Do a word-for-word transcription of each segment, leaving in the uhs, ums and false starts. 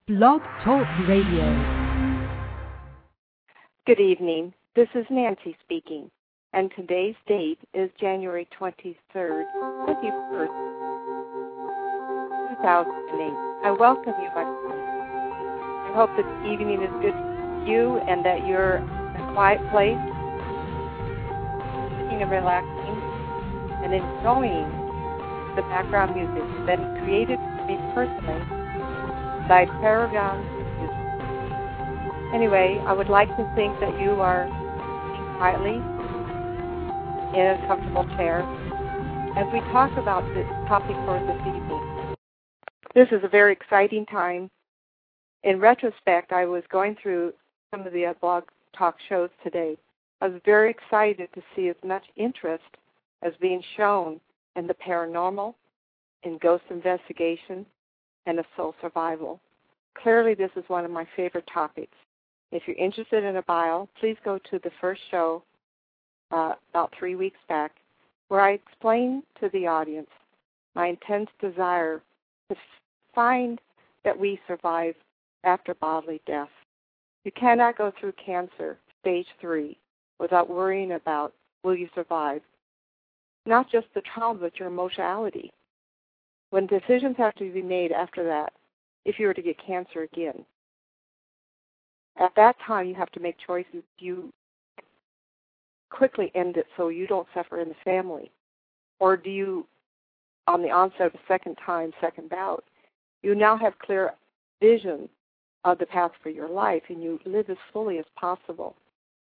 Blog Talk Radio. Good evening. This is Nancy speaking, and today's date is January twenty-third, twenty-first, two thousand eight. I welcome you, my friend. I hope that the evening is good for you and that you're in a quiet place, sitting and relaxing, and enjoying the background music that is created for me personally by Paragon Music. Anyway, I would like to think that you are sitting quietly in a comfortable chair as we talk about this topic for this evening. This is a very exciting time. In retrospect, I was going through some of the blog talk shows today. I was very excited to see as much interest as being shown in the paranormal, in ghost investigation, and of soul survival. Clearly, this is one of my favorite topics. If you're interested in a bio, please go to the first show uh, about three weeks back, where I explained to the audience my intense desire to find that we survive after bodily death. You cannot go through cancer, stage three, without worrying about will you survive. Not just the trauma, but your emotionality. When decisions have to be made after that, if you were to get cancer again, at that time you have to make choices. You quickly end it so you don't suffer in the family? Or do you, on the onset of the second time, second bout, you now have clear vision of the path for your life and you live as fully as possible?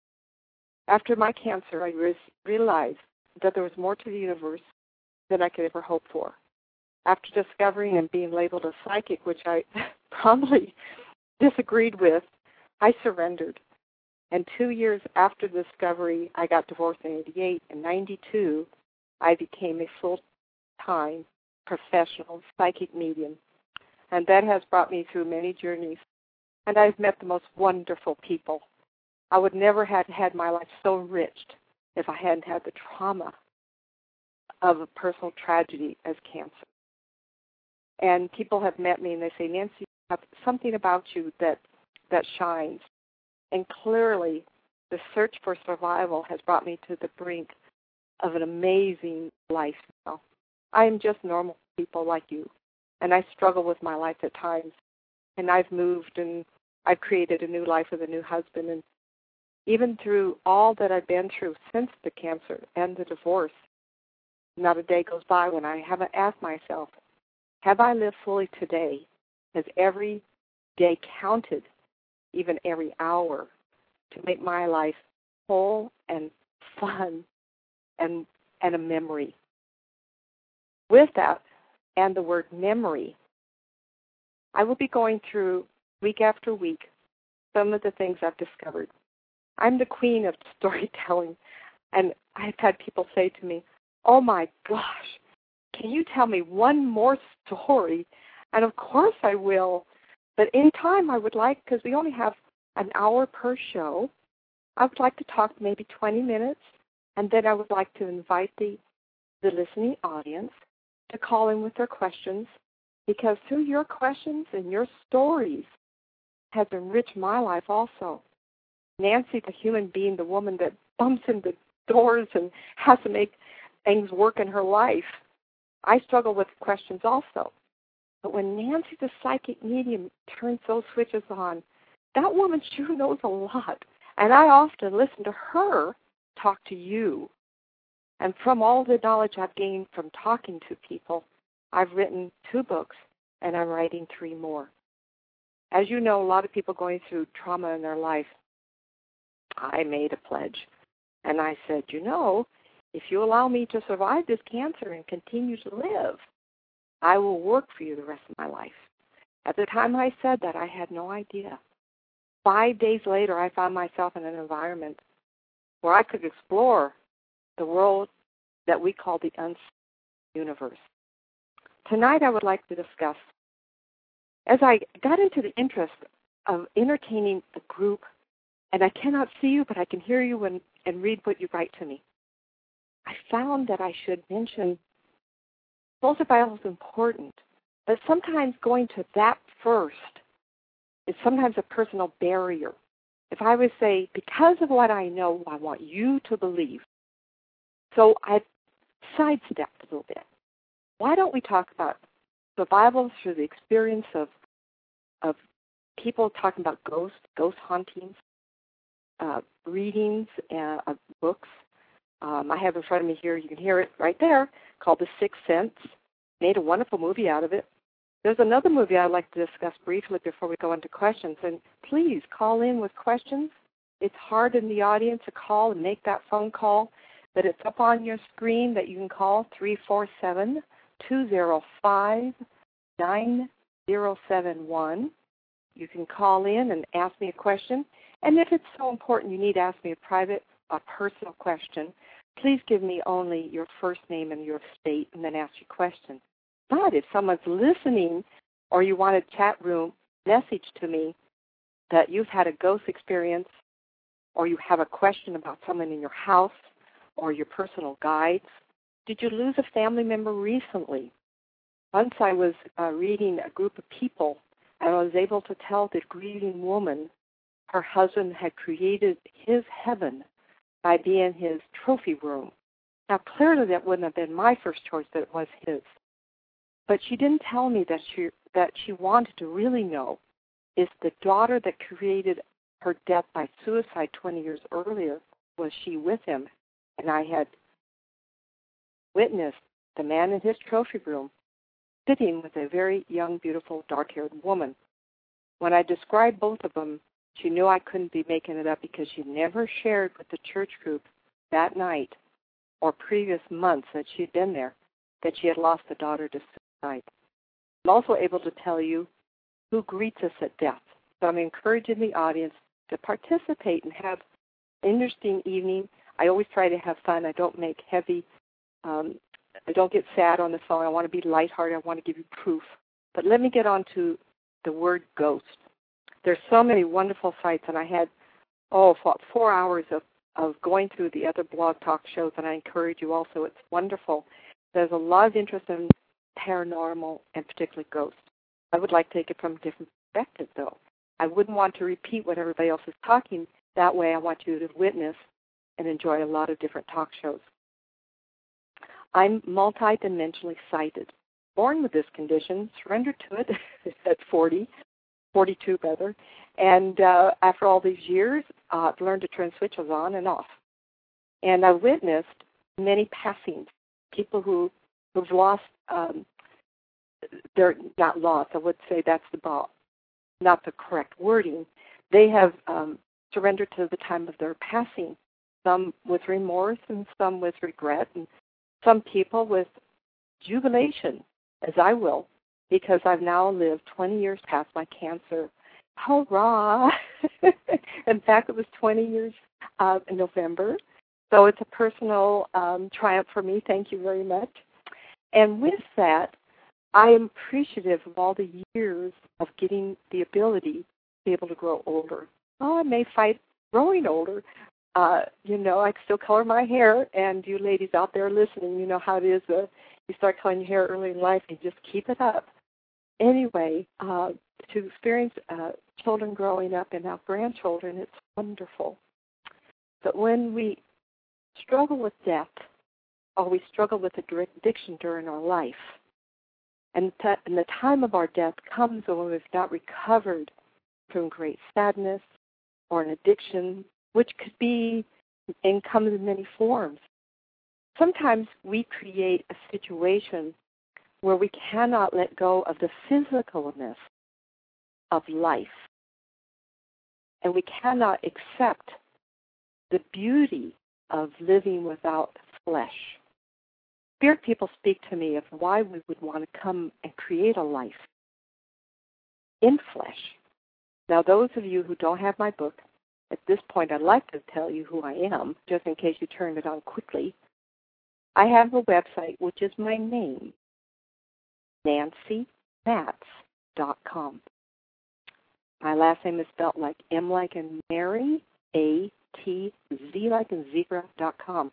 After my cancer, I re- realized that there was more to the universe than I could ever hope for. After discovering and being labeled a psychic, which I probably disagreed with, I surrendered. And two years after discovery, I got divorced in eighty-eight. In ninety-two, I became a full-time professional psychic medium. And that has brought me through many journeys. And I've met the most wonderful people. I would never have had my life so enriched if I hadn't had the trauma of a personal tragedy as cancer. And people have met me and they say, Nancy, you have something about you that, that shines. And clearly, the search for survival has brought me to the brink of an amazing life now. I am just normal people like you, and I struggle with my life at times. And I've moved and I've created a new life with a new husband. And even through all that I've been through since the cancer and the divorce, not a day goes by when I haven't asked myself, have I lived fully today? Has every day counted, even every hour, to make my life whole and fun and, and a memory? With that, and the word memory, I will be going through week after week some of the things I've discovered. I'm the queen of storytelling, and I've had people say to me, oh my gosh, can you tell me one more story? And of course I will. But in time I would like, because we only have an hour per show, I would like to talk maybe twenty minutes, and then I would like to invite the, the listening audience to call in with their questions, because through your questions and your stories has enriched my life also. Nancy, the human being, the woman that bumps into doors and has to make things work in her life, I struggle with questions also. But when Nancy, the psychic medium, turns those switches on, that woman sure knows a lot. And I often listen to her talk to you. And from all the knowledge I've gained from talking to people, I've written two books, and I'm writing three more. As you know, a lot of people going through trauma in their life, I made a pledge. And I said, you know, if you allow me to survive this cancer and continue to live, I will work for you the rest of my life. At the time I said that, I had no idea. Five days later, I found myself in an environment where I could explore the world that we call the unseen universe. Tonight, I would like to discuss, as I got into the interest of entertaining a group, and I cannot see you, but I can hear you and, and read what you write to me, I found that I should mention soul survival is important, but sometimes going to that first it's sometimes a personal barrier. If I would say, because of what I know, I want you to believe. So I sidestepped a little bit. Why don't we talk about survival through the experience of of people talking about ghosts, ghost hauntings, uh, readings uh, of books. Um, I have in front of me here, you can hear it right there, called The Sixth Sense. Made a wonderful movie out of it. There's another movie I'd like to discuss briefly before we go into questions. And please call in with questions. It's hard in the audience to call and make that phone call, but it's up on your screen that you can call three four seven, two zero five, nine zero seven one. You can call in and ask me a question. And if it's so important you need to ask me a private, a personal question, please give me only your first name and your state and then ask your question. But if someone's listening or you want a chat room message to me that you've had a ghost experience or you have a question about someone in your house or your personal guides, did you lose a family member recently? Once I was uh, reading a group of people, and I was able to tell the grieving woman her husband had created his heaven by being his trophy room. Now, clearly that wouldn't have been my first choice, but it was his. But she didn't tell me that she that she wanted to really know, is the daughter that created her death by suicide twenty years earlier, was she with him? And I had witnessed the man in his trophy room sitting with a very young, beautiful, dark-haired woman. When I described both of them, she knew I couldn't be making it up because she never shared with the church group that night or previous months that she'd been there that she had lost a daughter to suicide. I'm also able to tell you who greets us at death. So I'm encouraging the audience to participate and have an interesting evening. I always try to have fun. I don't make heavy um, I don't get sad on the phone. I want to be lighthearted. I want to give you proof. But let me get on to the word ghost. There's so many wonderful sites, and I had, oh, four hours of, of going through the other blog talk shows, and I encourage you also. It's wonderful. There's a lot of interest in paranormal and particularly ghosts. I would like to take it from a different perspective, though. I wouldn't want to repeat what everybody else is talking. That way I want you to witness and enjoy a lot of different talk shows. I'm multidimensionally sighted. Born with this condition, surrendered to it at forty, forty-two rather, and uh, after all these years, uh, I've learned to turn switches on and off. And I've witnessed many passings, people who, who've lost, um, they're not lost, I would say that's the ball, not the correct wording. They have um, surrendered to the time of their passing, some with remorse and some with regret, and some people with jubilation, as I will, because I've now lived twenty years past my cancer. Hurrah! In fact, it was twenty years uh, in November. So it's a personal um, triumph for me. Thank you very much. And with that, I am appreciative of all the years of getting the ability to be able to grow older. Oh, I may fight growing older. Uh, you know, I still color my hair, and you ladies out there listening, you know how it is. Uh, you start coloring your hair early in life, and you just keep it up. Anyway, uh, to experience uh, children growing up and now grandchildren, it's wonderful. But when we struggle with death, or we struggle with addiction during our life, and, t- and the time of our death comes when we've not recovered from great sadness or an addiction, which could be and comes in many forms. Sometimes we create a situation where we cannot let go of the physicalness of life, and we cannot accept the beauty of living without flesh. Spirit people speak to me of why we would want to come and create a life in flesh. Now, those of you who don't have my book, at this point I'd like to tell you who I am, just in case you turned it on quickly. I have a website, which is my name, Nancy Matz dot com. My last name is spelled like M like in Mary, A T Z like in zebra dot com.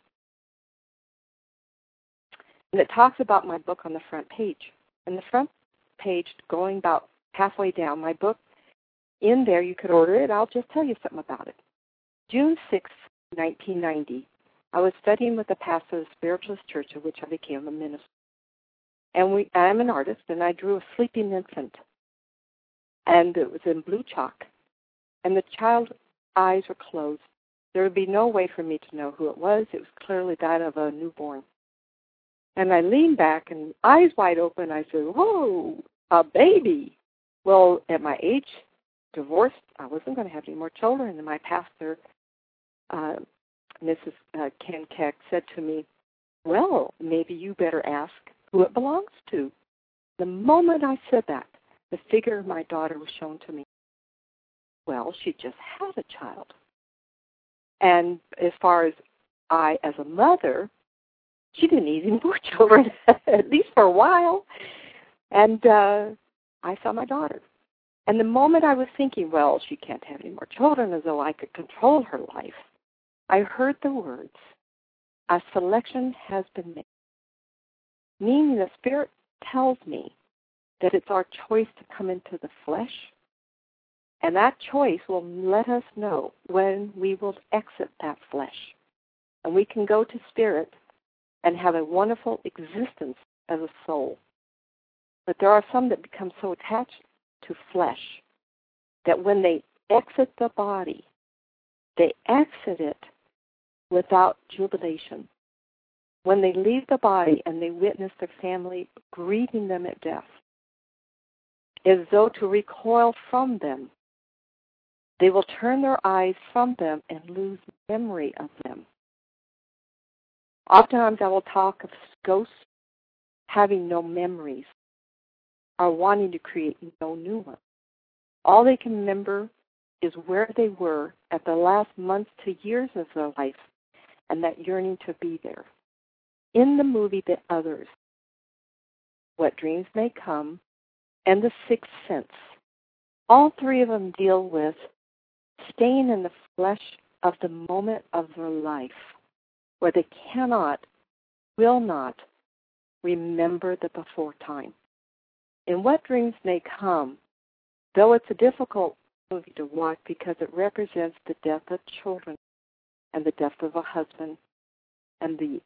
And it talks about my book on the front page. And the front page, going about halfway down, my book in there, you could order it. I'll just tell you something about it. June sixth, nineteen ninety, I was studying with the pastor of the Spiritualist Church, of which I became a minister. And we, I'm an artist, and I drew a sleeping infant. And it was in blue chalk. And the child's eyes were closed. There would be no way for me to know who it was. It was clearly that of a newborn. And I leaned back, and eyes wide open, I said, whoa, a baby. Well, at my age, divorced, I wasn't going to have any more children. And my pastor, uh, Missus Uh, Ken Keck, said to me, well, maybe you better ask who it belongs to. The moment I said that, the figure of my daughter was shown to me. Well, she just had a child. And as far as I, as a mother, she didn't need any more children, at least for a while. And uh, I saw my daughter. And the moment I was thinking, well, she can't have any more children, as though I could control her life, I heard the words, a selection has been made. Meaning the Spirit tells me that it's our choice to come into the flesh, and that choice will let us know when we will exit that flesh. And we can go to Spirit and have a wonderful existence as a soul. But there are some that become so attached to flesh that when they exit the body, they exit it without jubilation. When they leave the body and they witness their family greeting them at death, as though to recoil from them, they will turn their eyes from them and lose memory of them. Oftentimes I will talk of ghosts having no memories or wanting to create no new ones. All they can remember is where they were at the last months to years of their life and that yearning to be there. In the movie The Others, What Dreams May Come, and The Sixth Sense, all three of them deal with staying in the flesh of the moment of their life, where they cannot, will not remember the before time. In What Dreams May Come, though it's a difficult movie to watch because it represents the death of children and the death of a husband and the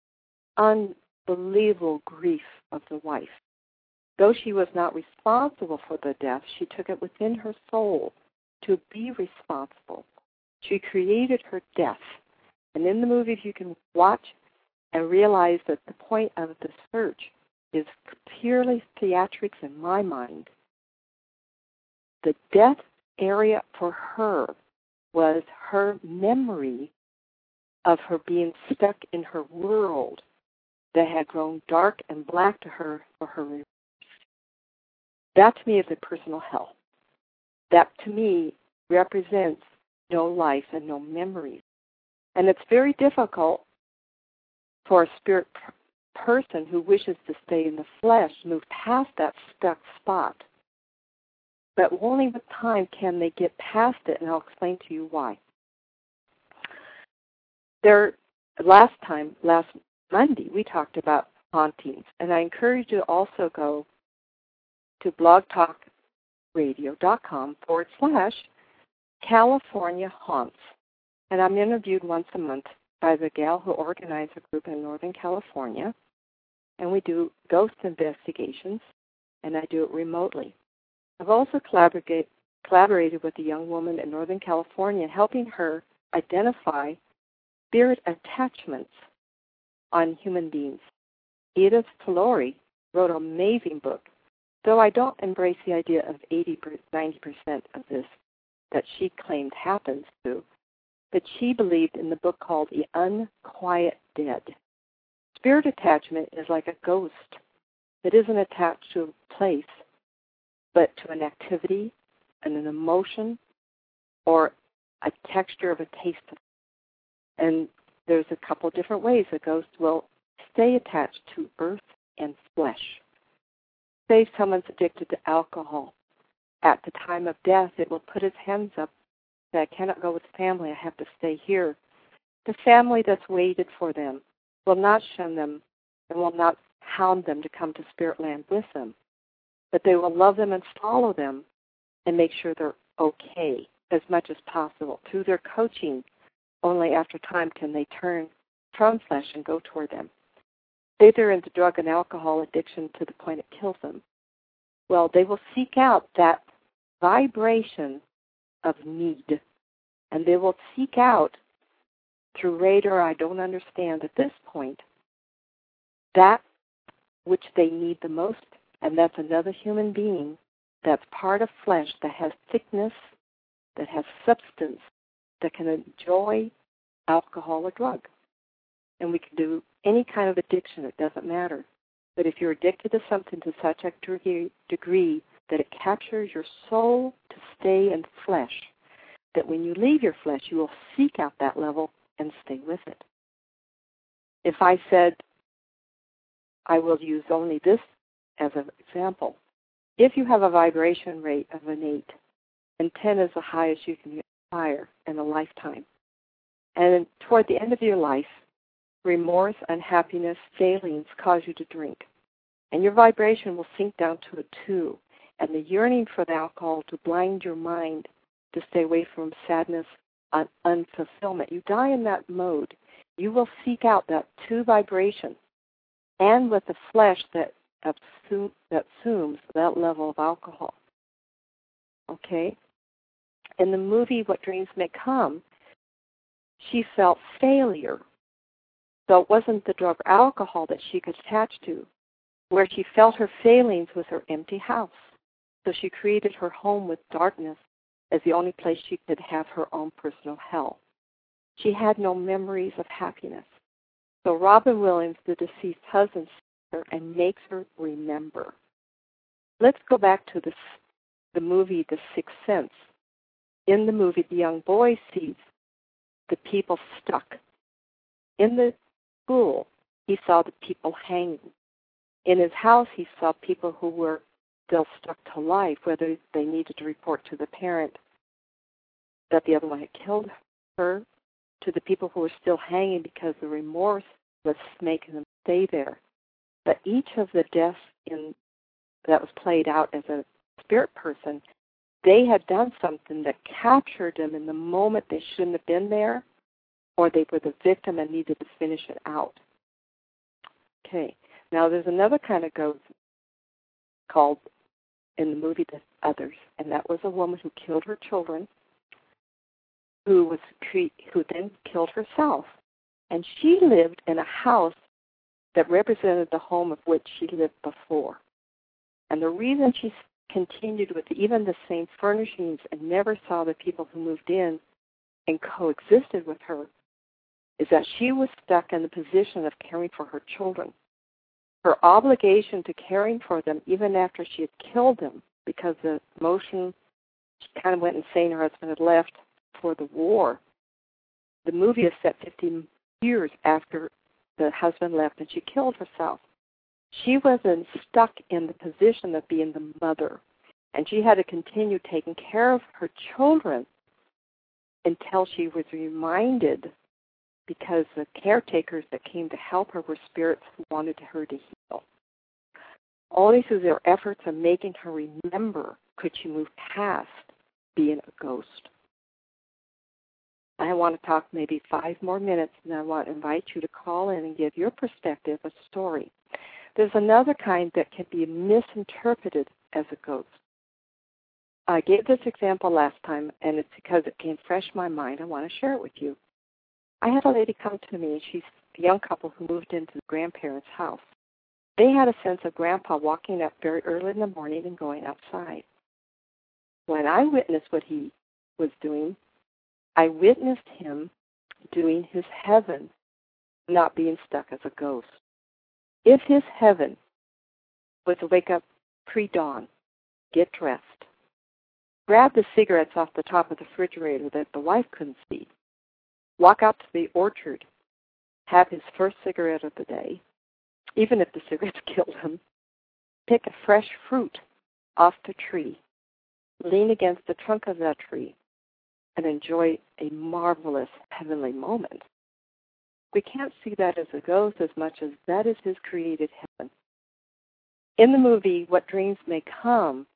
unbelievable grief of the wife. Though she was not responsible for the death, she took it within her soul to be responsible. She created her death. And in the movie, if you can watch and realize that the point of the search is purely theatrics in my mind, the death area for her was her memory of her being stuck in her world that had grown dark and black to her for her. That to me is a personal hell. That to me represents no life and no memories. And it's very difficult for a spirit p- person who wishes to stay in the flesh to move past that stuck spot. But only with time can they get past it, and I'll explain to you why. There, last time, last Monday, we talked about hauntings, and I encourage you to also go to blogtalkradio.com forward slash California Haunts. And I'm interviewed once a month by the gal who organized a group in Northern California, and we do ghost investigations, and I do it remotely. I've also collaborate, collaborated with a young woman in Northern California, helping her identify spirit attachments on human beings. Edith Filori wrote an amazing book, though I don't embrace the idea of eighty, ninety percent of this that she claimed happens to, but she believed in the book called The Unquiet Dead. Spirit attachment is like a ghost that isn't attached to a place, but to an activity and an emotion or a texture of a taste. And there's a couple different ways a ghost will stay attached to earth and flesh. Say if someone's addicted to alcohol. At the time of death, it will put its hands up, say, I cannot go with family, I have to stay here. The family that's waited for them will not shun them and will not hound them to come to spirit land with them, but they will love them and follow them and make sure they're okay as much as possible. Through their coaching, only after time can they turn from flesh and go toward them. Say they're into drug and alcohol addiction to the point it kills them. Well, they will seek out that vibration of need, and they will seek out through radar, I don't understand at this point, that which they need the most, and that's another human being that's part of flesh that has thickness, that has substance, that can enjoy alcohol or drug. And we can do any kind of addiction, it doesn't matter. But if you're addicted to something to such a degree, degree that it captures your soul to stay in flesh, that when you leave your flesh, you will seek out that level and stay with it. If I said, I will use only this as an example. If you have a vibration rate of an eight, and ten is the highest you can aspire in a lifetime, and toward the end of your life, remorse, unhappiness, failings cause you to drink, and your vibration will sink down to a two, and the yearning for the alcohol to blind your mind to stay away from sadness, un- unfulfillment. You die in that mode. You will seek out that two vibration, and with the flesh that assume, that assumes that level of alcohol. Okay? In the movie What Dreams May Come, she felt failure. So it wasn't the drug or alcohol that she could attach to. Where she felt her failings was her empty house. So she created her home with darkness as the only place she could have her own personal hell. She had no memories of happiness. So Robin Williams, the deceased husband, sees her and makes her remember. Let's go back to this, the movie The Sixth Sense. In the movie, the young boy sees the people stuck. In the school, he saw the people hanging. In his house, he saw people who were still stuck to life, whether they needed to report to the parent that the other one had killed her, to the people who were still hanging because the remorse was making them stay there. But each of the deaths in, that was played out as a spirit person, they had done something that captured them in the moment they shouldn't have been there, or they were the victim and needed to finish it out. Okay. Now there's another kind of ghost called in the movie The Others, and that was a woman who killed her children, who was who then killed herself. And she lived in a house that represented the home of which she lived before. And the reason she continued with even the same furnishings and never saw the people who moved in and coexisted with her is that she was stuck in the position of caring for her children. Her obligation to caring for them even after she had killed them, because the emotion, she kind of went insane, her husband had left for the war. The movie is set fifteen years after the husband left and she killed herself. She wasn't stuck in the position of being the mother, and she had to continue taking care of her children until she was reminded, because the caretakers that came to help her were spirits who wanted her to heal. Only through their efforts of making her remember could she move past being a ghost. I want to talk maybe five more minutes, and I want to invite you to call in and give your perspective a story. There's another kind that can be misinterpreted as a ghost. I gave this example last time, and it's because it came fresh in my mind. I want to share it with you. I had a lady come to me. She's a young couple who moved into the grandparents' house. They had a sense of Grandpa walking up very early in the morning and going outside. When I witnessed what he was doing, I witnessed him doing his heaven, not being stuck as a ghost. If his heaven was to wake up pre-dawn, get dressed, grab the cigarettes off the top of the refrigerator that the wife couldn't see, walk out to the orchard, have his first cigarette of the day, even if the cigarettes killed him, pick a fresh fruit off the tree, lean against the trunk of that tree, and enjoy a marvelous heavenly moment. We can't see that as a ghost as much as that is his created heaven. In the movie What Dreams May Come,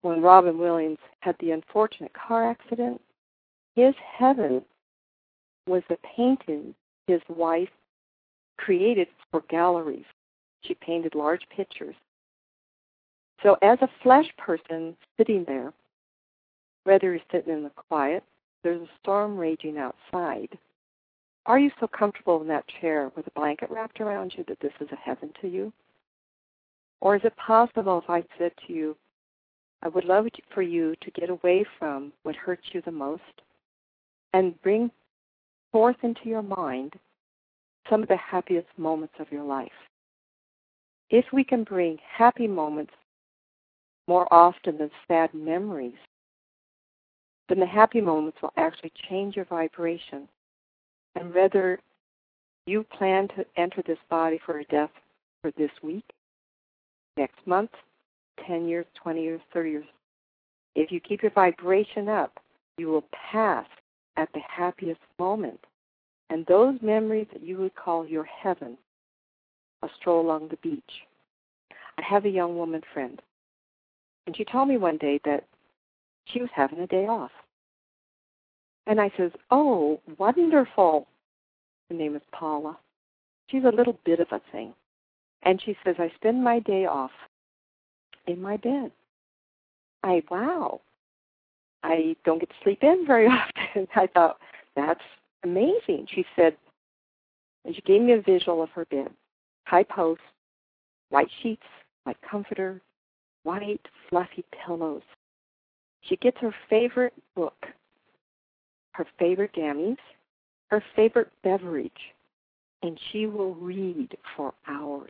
when Robin Williams had the unfortunate car accident, his heaven was the painting his wife created for galleries. She painted large pictures. So as a flesh person sitting there, whether you're sitting in the quiet, there's a storm raging outside, are you so comfortable in that chair with a blanket wrapped around you that this is a heaven to you? Or is it possible if I said to you, I would love for you to get away from what hurts you the most and bring forth into your mind some of the happiest moments of your life? If we can bring happy moments more often than sad memories, then the happy moments will actually change your vibration. And whether you plan to enter this body for a death for this week, next month, ten years, twenty years, thirty years, if you keep your vibration up, you will pass at the happiest moment. And those memories that you would call your heaven, a stroll along the beach. I have a young woman friend, and she told me one day that she was having a day off. And I says, oh, wonderful. Her name is Paula. She's a little bit of a thing. And she says, I spend my day off in my bed. I, wow. I don't get to sleep in very often. I thought, that's amazing. She said, and she gave me a visual of her bed. High post, white sheets, white comforter, white fluffy pillows. She gets her favorite book, her favorite gammies, her favorite beverage, and she will read for hours.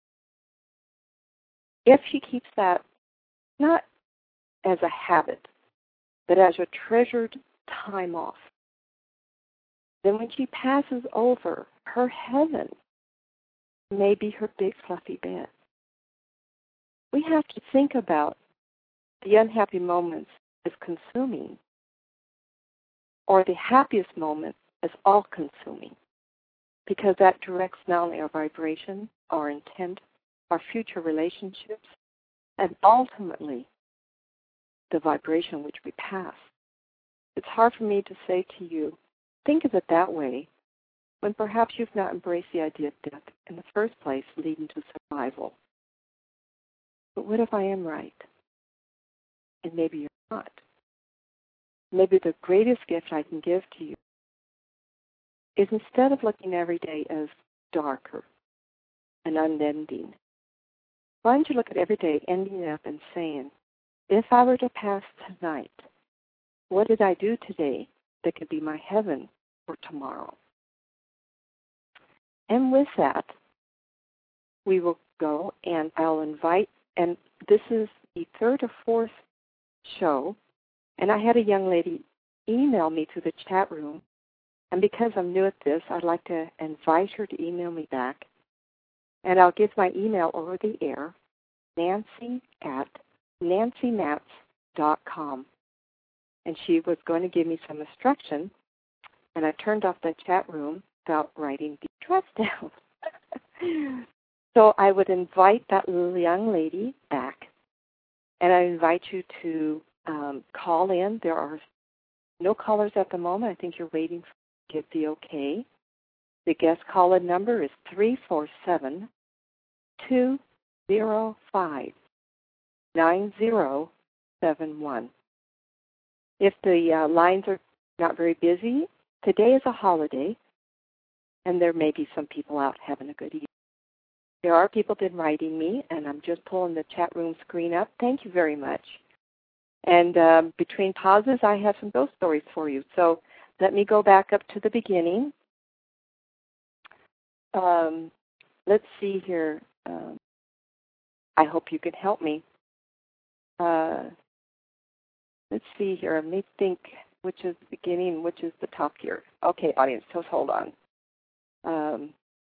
If she keeps that not as a habit, but as a treasured time off, then when she passes over, her heaven may be her big fluffy bed. We have to think about the unhappy moments as consuming, or the happiest moment as all-consuming, because that directs not only our vibration, our intent, our future relationships, and ultimately the vibration which we pass. It's hard for me to say to you, think of it that way, when perhaps you've not embraced the idea of death in the first place, leading to survival. But what if I am right? And maybe you're not. Maybe the greatest gift I can give to you is, instead of looking every day as darker and unending, why don't you look at every day ending up and saying, if I were to pass tonight, what did I do today that could be my heaven for tomorrow? And with that, we will go, and I'll invite, and this is the third or fourth show, and I had a young lady email me through the chat room, and because I'm new at this, I'd like to invite her to email me back, and I'll give my email over the air, Nancy at nancy matz dot com. And she was going to give me some instruction, and I turned off the chat room without writing the address down. So I would invite that little young lady back, and I invite you to um, call in. There are no callers at the moment. I think you're waiting to get the okay. The guest call-in number is three four seven, two zero five, nine zero seven one. If the uh, lines are not very busy, today is a holiday, and there may be some people out having a good evening. There are people been writing me, and I'm just pulling the chat room screen up. Thank you very much. And um, between pauses, I have some ghost stories for you. So let me go back up to the beginning. Um, let's see here. Um, I hope you can help me. Uh, let's see here. Let me think which is the beginning, which is the top here. Okay, audience, just hold on. Um,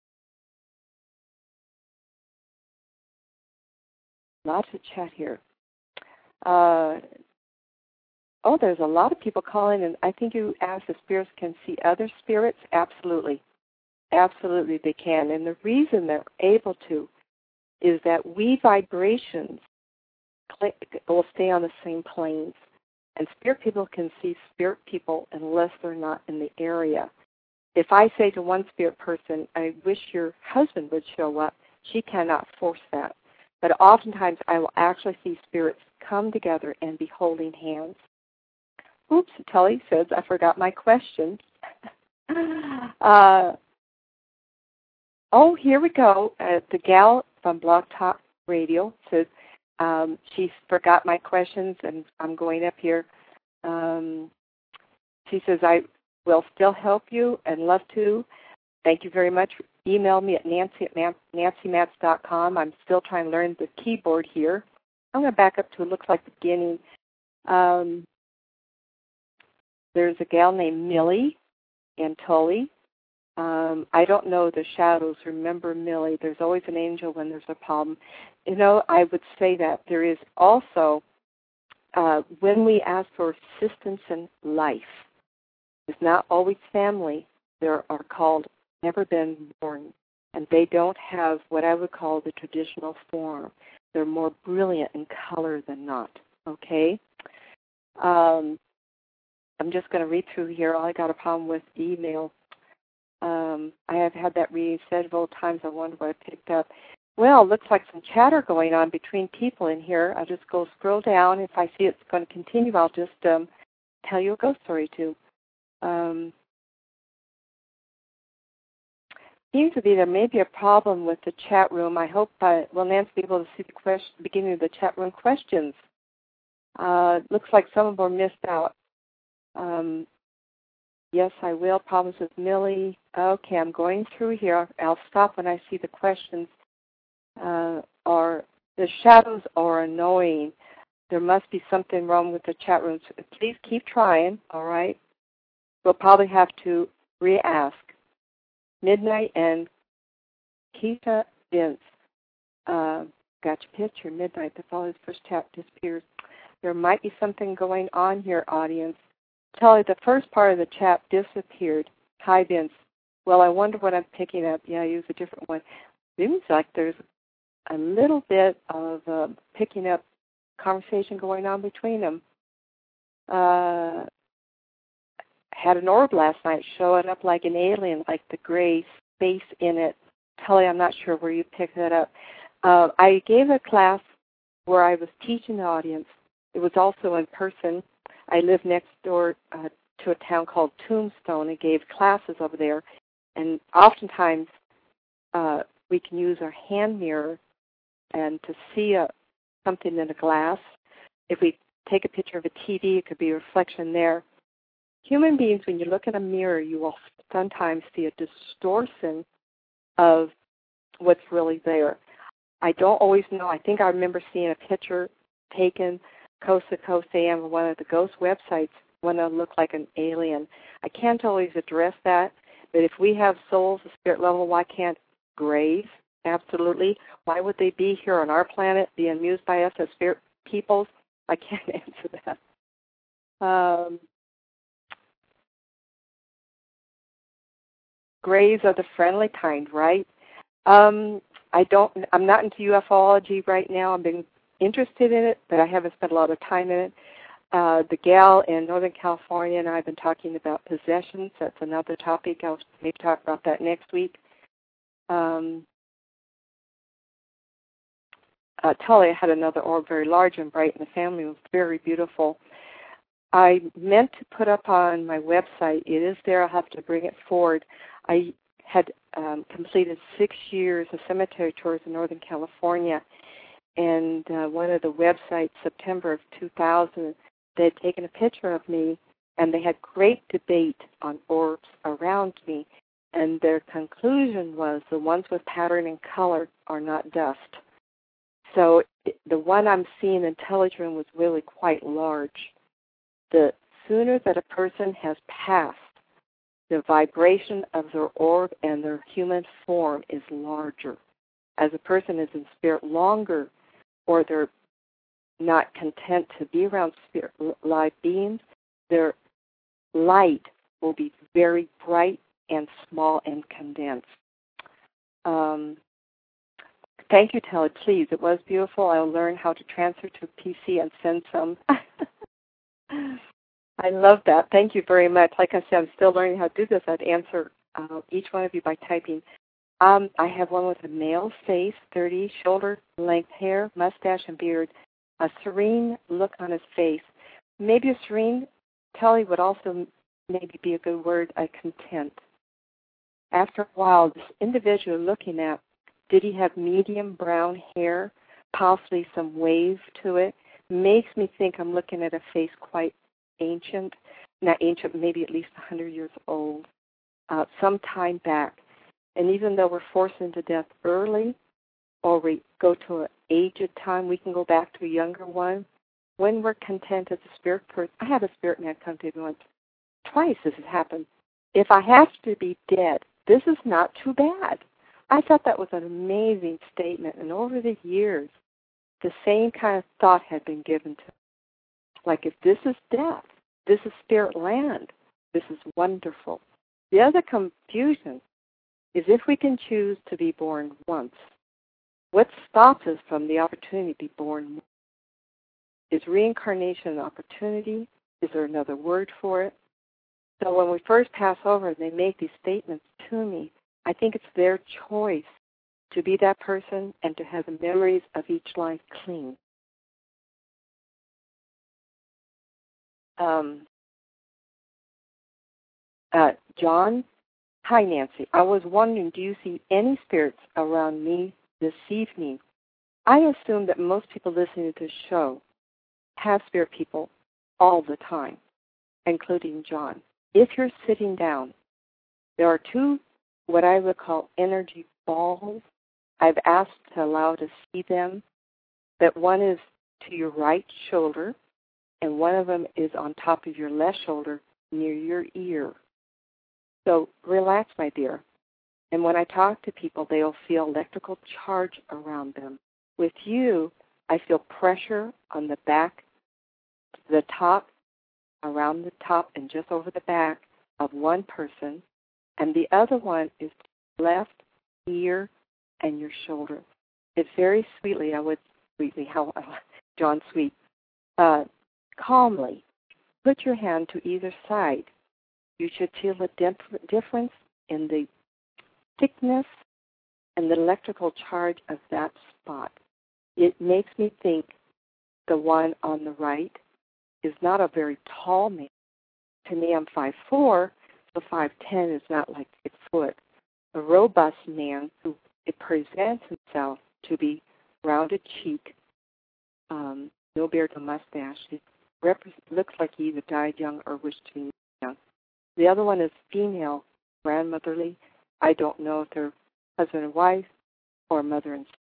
lots of chat here. Uh, oh, there's a lot of people calling, and I think you asked if spirits can see other spirits. Absolutely. Absolutely they can. And the reason they're able to is that we vibrations cl- will stay on the same planes. And spirit people can see spirit people unless they're not in the area. If I say to one spirit person, I wish your husband would show up, she cannot force that. But oftentimes I will actually see spirits come together and be holding hands. Oops, Tully says, I forgot my question. uh, oh, here we go. Uh, the gal from Blog Talk Radio says, um, she forgot my questions, and I'm going up here. Um, she says, I will still help you and love to. Thank you very much. Email me at nancy at nancy matz dot com. I'm still trying to learn the keyboard here. I'm going to back up to it looks like the beginning. Um, there's a gal named Millie and Tully. Um, I don't know the shadows. Remember Millie. There's always an angel when there's a problem. You know, I would say that there is also, uh, when we ask for assistance in life, it's not always family. There are called never been born, and they don't have what I would call the traditional form. They're more brilliant in color than not, okay? Um, I'm just going to read through here. I got a problem with email. Um, I have had that reading several times. I wonder what I picked up. Well, looks like some chatter going on between people in here. I'll just go scroll down. If I see it's going to continue, I'll just um, tell you a ghost story, too. Um, seems to be there may be a problem with the chat room. I hope I will Nancy be able to see the question, beginning of the chat room questions. Uh, looks like some of them were missed out. Um, yes, I will. Problems with Millie. Okay, I'm going through here. I'll stop when I see the questions. Uh, are the shadows are annoying. There must be something wrong with the chat room. So please keep trying, all right? We'll probably have to re-ask. Midnight and Keisha Vince. Uh, got your picture. Midnight. The following first chat disappears. There might be something going on here, audience. Telly, the first part of the chat disappeared. Hi, Vince. Well, I wonder what I'm picking up. Yeah, I use a different one. Seems like there's a little bit of uh, picking up conversation going on between them. Uh, had an orb last night showing up like an alien, like the gray space in it. Telly, I'm not sure where you picked that up. Uh, I gave a class where I was teaching the audience. It was also in person. I live next door uh, to a town called Tombstone and gave classes over there. And oftentimes uh, we can use our hand mirror and to see a, something in a glass. If we take a picture of a T V, it could be a reflection there. Human beings, when you look in a mirror, you will sometimes see a distortion of what's really there. I don't always know. I think I remember seeing a picture taken coast to coast A M on one of the ghost websites, one that looked like an alien. I can't always address that, but if we have souls at spirit level, why can't grays? Absolutely. Why would they be here on our planet, be amused by us as spirit peoples? I can't answer that. Um, grays are the friendly kind, right? Um, I don't. I'm not into UFOlogy right now. I've been interested in it, but I haven't spent a lot of time in it. Uh, the gal in Northern California and I have been talking about possessions. That's another topic. I'll maybe talk about that next week. Um, uh, Tully had another orb, very large and bright, and the family was very beautiful. I meant to put up on my website. It is there. I'll have to bring it forward. I had um, completed six years of cemetery tours in Northern California, and uh, one of the websites, September of two thousand, they had taken a picture of me, and they had great debate on orbs around me, and their conclusion was the ones with pattern and color are not dust. So the one I'm seeing in Telegram was really quite large. The sooner that a person has passed, the vibration of their orb and their human form is larger. As a person is in spirit longer, or they're not content to be around spirit live beings, their light will be very bright and small and condensed. Um, thank you, Telly. Please, it was beautiful. I'll learn how to transfer to P C and send some. I love that. Thank you very much. Like I said, I'm still learning how to do this. I'd answer uh, each one of you by typing. Um, I have one with a male face, thirty, shoulder-length hair, mustache, and beard, a serene look on his face. Maybe a serene, Telly would also maybe be a good word, a content. After a while, this individual looking at, did he have medium brown hair, possibly some wave to it, makes me think I'm looking at a face quite ancient, not ancient, maybe at least one hundred years old, uh, some time back. And even though we're forced into death early, or we go to an aged time, we can go back to a younger one. When we're content as a spirit person, I had a spirit man come to me once, twice this has happened. If I have to be dead, this is not too bad. I thought that was an amazing statement. And over the years, the same kind of thought had been given to me. Like, if this is death, this is spirit land, this is wonderful. The other confusion is if we can choose to be born once, what stops us from the opportunity to be born once? Is reincarnation an opportunity? Is there another word for it? So when we first pass over and they make these statements to me, I think it's their choice to be that person and to have the memories of each life clean. Um, uh, John, hi Nancy. I was wondering, do you see any spirits around me this evening? I assume that most people listening to this show have spirit people all the time, including John. If you're sitting down, there are two, what I would call energy balls. I've asked to allow to see them, that one is to your right shoulder, and one of them is on top of your left shoulder near your ear. So relax, my dear. And when I talk to people, they'll feel electrical charge around them. With you, I feel pressure on the back, the top, around the top and just over the back of one person, and the other one is left ear and your shoulder. It's very sweetly, I would sweetly, how John Sweet, uh, calmly put your hand to either side. You should feel a dif- difference in the thickness and the electrical charge of that spot. It makes me think the one on the right is not a very tall man. To me, I'm five foot four, so five ten is not like six foot. A robust man who it presents himself to be rounded cheek, um, no beard, no mustache. He rep- looks like he either died young or wished to be young. The other one is female, grandmotherly. I don't know if they're husband and wife or mother and son.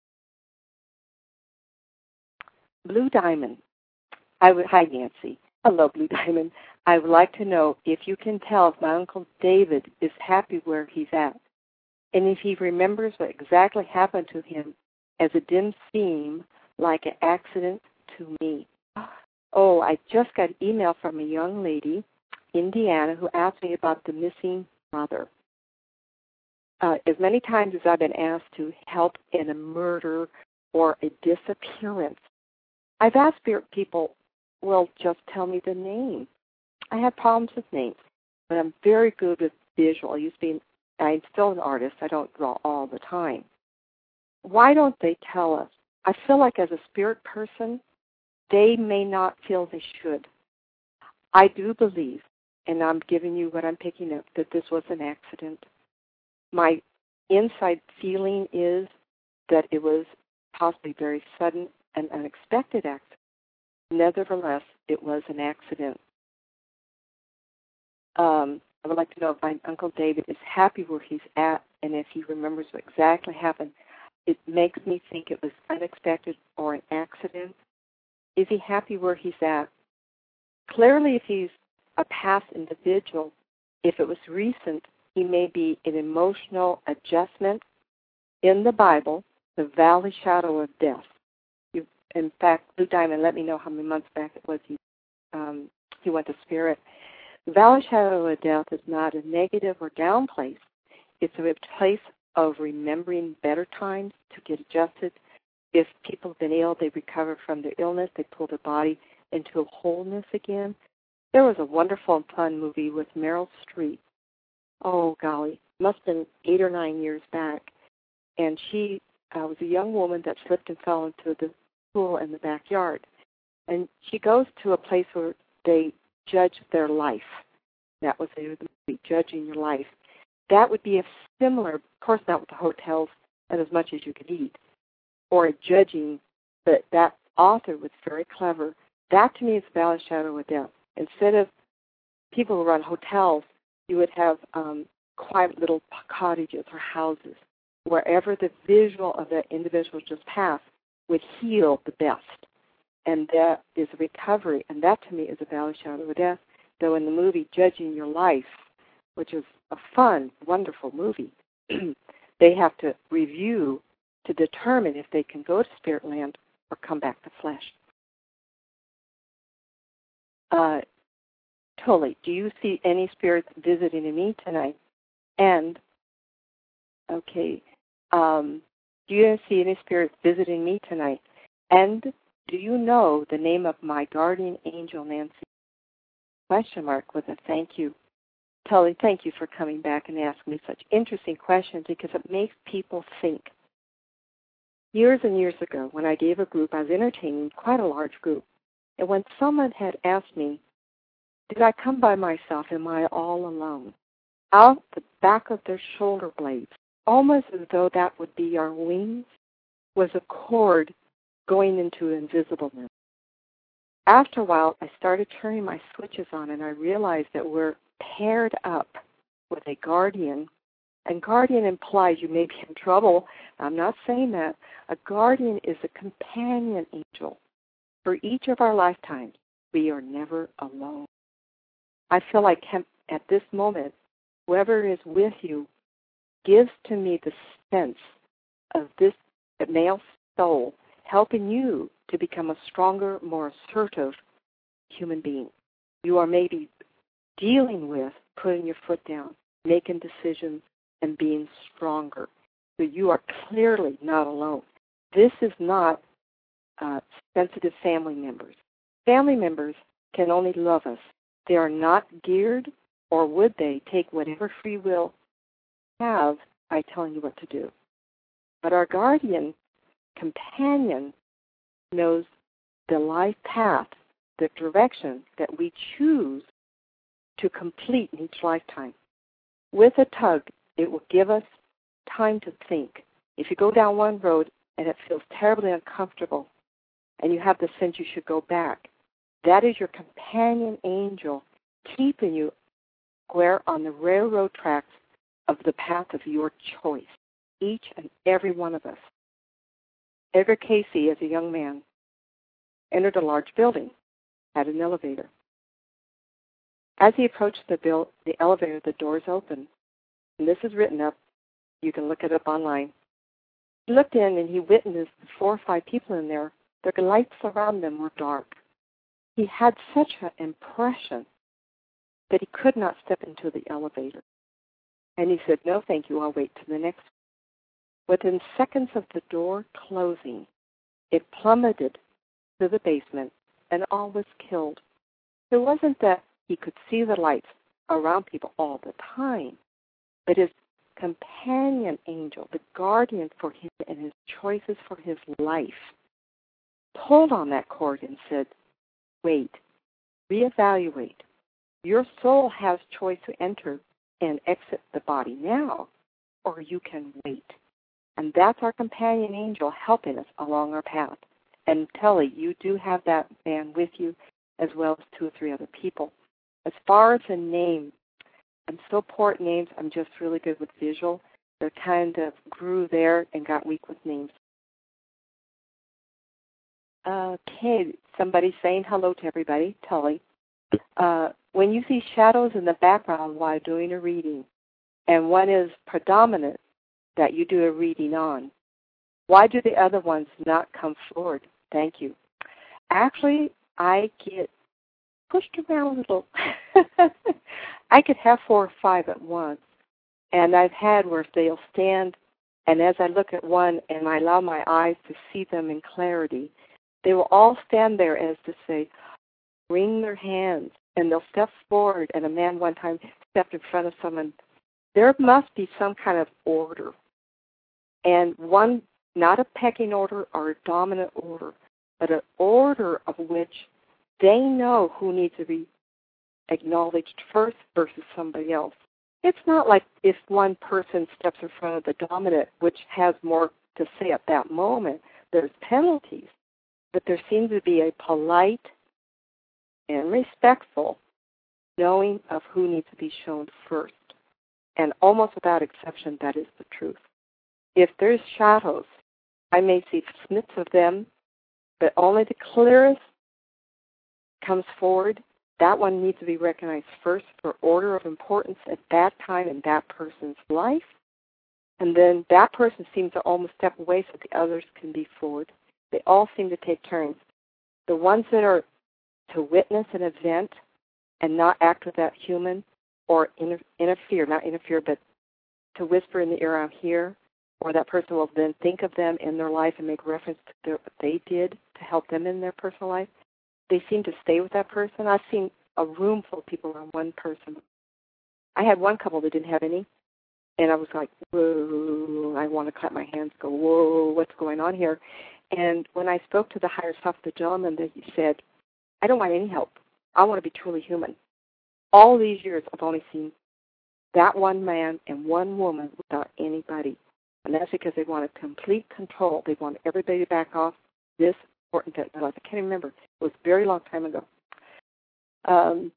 Blue Diamond. I would, hi, Nancy. Hello, Blue Diamond. I would like to know if you can tell if my Uncle David is happy where he's at, and if he remembers what exactly happened to him, as it didn't seem like an accident to me. Oh, I just got an email from a young lady, Indiana, who asked me about the missing mother. Uh, as many times as I've been asked to help in a murder or a disappearance, I've asked spirit people, well, just tell me the name. I have problems with names, but I'm very good with visual. I used to be, I'm still an artist. I don't draw all the time. Why don't they tell us? I feel like as a spirit person, they may not feel they should. I do believe, and I'm giving you what I'm picking up, that this was an accident. My inside feeling is that it was possibly very sudden and unexpected accident. Nevertheless, it was an accident. Um, I would like to know if my Uncle David is happy where he's at and if he remembers what exactly happened. It makes me think it was unexpected or an accident. Is he happy where he's at? Clearly, if he's a past individual, if it was recent, he may be an emotional adjustment. In the Bible, the valley shadow of death. You, in fact, Blue Diamond let me know how many months back it was he, um, he went to spirit. The valley shadow of death is not a negative or down place. It's a place of remembering better times to get adjusted. If people have been ill, they recover from their illness. They pull their body into a wholeness again. There was a wonderful and fun movie with Meryl Streep. Oh, golly, must have been eight or nine years back. And she uh, was a young woman that slipped and fell into the pool in the backyard. And she goes to a place where they judge their life. That was the movie, Judging Your Life. That would be a similar, of course not with the hotels and as much as you could eat, or a judging, but that author was very clever. That to me is Valley Shadow of Death. Instead of people who run hotels, you would have um, quiet little cottages or houses, wherever the visual of that individual just passed would heal the best. And that is a recovery, and that to me is a Valley Shadow of Death. Though in the movie Judging Your Life, which is a fun, wonderful movie, they have to review to determine if they can go to spirit land or come back to flesh. Uh, Totally. Do you see any spirits visiting me tonight? And, okay, um, do you see any spirits visiting me tonight? And do you know the name of my guardian angel, Nancy? Question mark with a thank you. Tully, thank you for coming back and asking me such interesting questions because it makes people think. Years and years ago, when I gave a group, I was entertaining quite a large group. And when someone had asked me, did I come by myself? Am I all alone? Out the back of their shoulder blades, almost as though that would be our wings, was a cord going into invisibleness. After a while, I started turning my switches on, and I realized that we're paired up with a guardian. And guardian implies you may be in trouble. I'm not saying that. A guardian is a companion angel. For each of our lifetimes, we are never alone. I feel like at this moment, whoever is with you gives to me the sense of this male soul helping you to become a stronger, more assertive human being. You are maybe dealing with putting your foot down, making decisions, and being stronger. So you are clearly not alone. This is not uh, sensitive family members. Family members can only love us. They are not geared, or would they take whatever free will have by telling you what to do. But our guardian companion knows the life path, the direction that we choose to complete in each lifetime. With a tug, it will give us time to think. If you go down one road and it feels terribly uncomfortable and you have the sense you should go back, that is your companion angel keeping you square on the railroad tracks of the path of your choice, each and every one of us. Edgar Casey, as a young man, entered a large building, had an elevator. As he approached the, build, the elevator, the doors opened, and this is written up. You can look it up online. He looked in and he witnessed four or five people in there. The lights around them were dark. He had such an impression that he could not step into the elevator. And he said, no, thank you, I'll wait till the next one. Within seconds of the door closing, it plummeted to the basement, and all was killed. It wasn't that he could see the lights around people all the time, but his companion angel, the guardian for him and his choices for his life, pulled on that cord and said, wait, reevaluate. Your soul has choice to enter and exit the body now, or you can wait. And that's our companion angel helping us along our path. And Telly, you do have that man with you, as well as two or three other people. As far as a name, I'm so poor at names, I'm just really good with visual. They kind of grew there and got weak with names. Okay, somebody saying hello to everybody, Tully. Uh, when you see shadows in the background while doing a reading, and one is predominant that you do a reading on, why do the other ones not come forward? Thank you. Actually, I get pushed around a little. I could have four or five at once. And I've had where they'll stand, and as I look at one and I allow my eyes to see them in clarity, they will all stand there as to say, wring their hands, and they'll step forward. And a man one time stepped in front of someone. There must be some kind of order. And one, not a pecking order or a dominant order, but an order of which they know who needs to be acknowledged first versus somebody else. It's not like if one person steps in front of the dominant, which has more to say at that moment, there's penalties. But there seems to be a polite and respectful knowing of who needs to be shown first. And almost without exception, that is the truth. If there's shadows, I may see snips of them, but only the clearest comes forward. That one needs to be recognized first for order of importance at that time in that person's life. And then that person seems to almost step away so the others can be forward. They all seem to take turns. The ones that are to witness an event and not act with that human or inter- interfere, not interfere, but to whisper in the ear, I'm here, or that person will then think of them in their life and make reference to their, what they did to help them in their personal life. They seem to stay with that person. I've seen a room full of people around one person. I had one couple that didn't have any, and I was like, whoa, I want to clap my hands, go, whoa, what's going on here? And when I spoke to the higher self, the gentleman, that he said, I don't want any help. I want to be truly human. All these years, I've only seen that one man and one woman without anybody. And that's because they wanted complete control. They wanted everybody to back off this important event in their life. I can't remember. It was a very long time ago. Um,